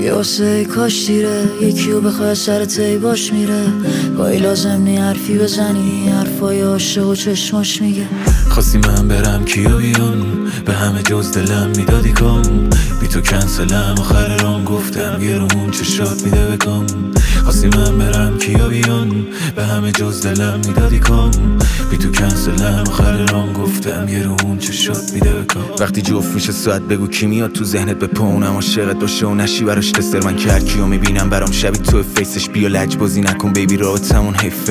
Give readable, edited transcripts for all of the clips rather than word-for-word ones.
یه واسه کاش دیره، یکیو بخواه سرت ای باش میره. گاهی لازم نی حرفی بزنی، حرفای عاشق و چشماش میگه. خواستی من برم کیا بیان، به همه جز دلم میدادی کام. بی تو کنسلم آخر رام، گفتم یه رومون چشات میده بکام. خواستی من برم کیا بیان، به همه جز دلم میدادی کام. بی تو کنسلم آخر رام، گفتم یه رومون چشات میده بکام. وقتی جفت میشه ساعت بگو کی میاد تو ذهنت، به پونم عاشقت باشه و نشی براش تستر. من کرد کیو میبینم برام شبیه تو فیسش، بیا لجبازی نکن بیبی رابطمون حیفه.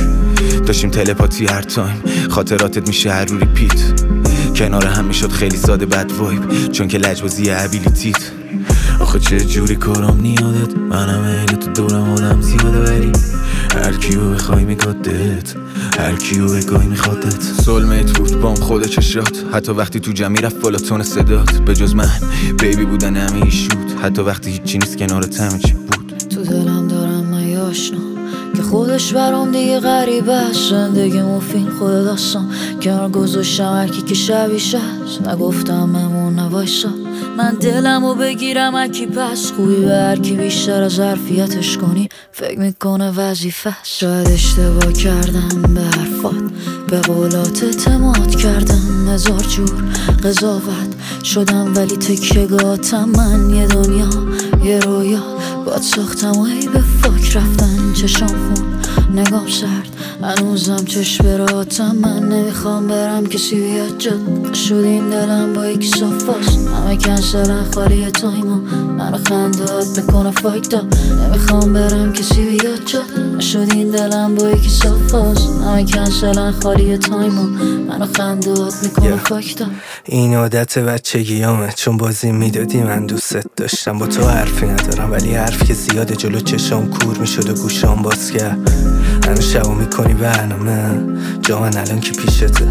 داشتیم تلپاتی هر تایم، خاطراتت میشه هر رو ریپیت. کنار هم میشد خیلی ساده بد وایب، چون که لجبازی ابیلیتیت. آخه چه جوری کارام نیادت، منم عین تو دورم آدم زیاده، ولی هر کیو بخوای میگادت، هر کیو بگای میخوادت. سولمیت بود بام خود چشات، حتی وقتی تو جمعی رفت بالا تون صدات. به جز من بیبی بودن همه شود، حتی وقتی هیچی نیست کنارت همه چی بود. تو دلم دارم من یه آشنا که خودش برام دیگه غریبه است. زندگی مفین خود داستان، کنار گذاشتم هرکی که شبیش هست. نگفتم ممون نوایسا، من دلمو بگیرم اکی پس. خوبی به هرکی بیشتر از ظرفیتش کنی، فکر میکنه وظیفه است. شاید اشتباه کردم به حرفات، به قولات اعتماد کردم. هزار جور قضاوت شدم ولی تکیه‌گاهاتم من. یه دنیا یه رویا باد ساختم و ای به فاک رفتن. چشام خون نگام سرد، هنوزم چشم براتم. من نمیخوام برم کسی بیاد جد، شد این دلم با یکی صفاست. همه کنسلن خالی تایما، منو خندات میکنه فایتا. نمیخوام برم کسی بیاد جد، شد این دلم با یکی صفاست. همه کنسلن خالی تایما، منو خندات میکنه فایتا. این عادت بچگیامه، چون بازی میدادی من دوست داشتم. با تو حرفی ندارم ولی حرف که زیاده جلو چشام کور میشد و گوشام باز کرد. هنو شبو میکنی برنامه، جا من الان که پیشته.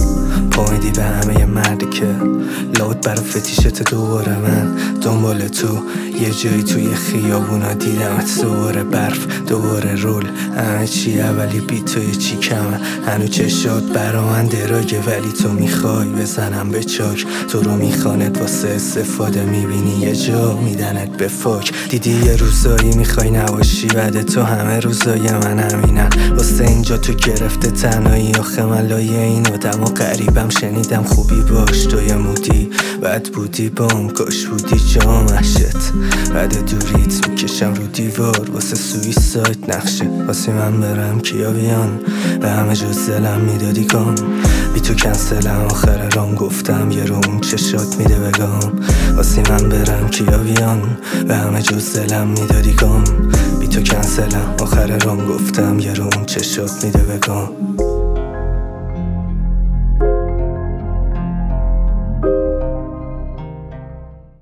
پا میدی به همه یه مردی که لابد برا فتیشت. دوباره من دنبال تو یه جایی توی خیابونا دیدمت. دوباره برف دوباره رول، همه چی اولی بی توی چی کمه. هنو چشات برا من دراگه ولی تو میخوای بزنم به چاک. تو رو میخواند واسه استفاده، میبینی یه جا میدنت به فاک. دیدی یه روزایی میخوای نباشی، بعد تو همه روزای من همینن. واسه اینجا تو گرفته تنهایی، آخه من لایه این آدم و قریبم. شنیدم خوبی باش تو یه مودی، بد بودی بام کاش بودی جا محشت. بعد دوریت میکشم رو دیوار واسه سویساید نقشه. واسه من برم کیا بیان، به همه جز دلم میدادی کام. بی تو کنسلم آخر رام، گفتم یه رو اون چشات میده بگام. واسه من برم کیا بیان، به همه جز دلم میدادی کام. بی تو کنسلم آخر رام، گفتم یه رو اون چشات میده بگام.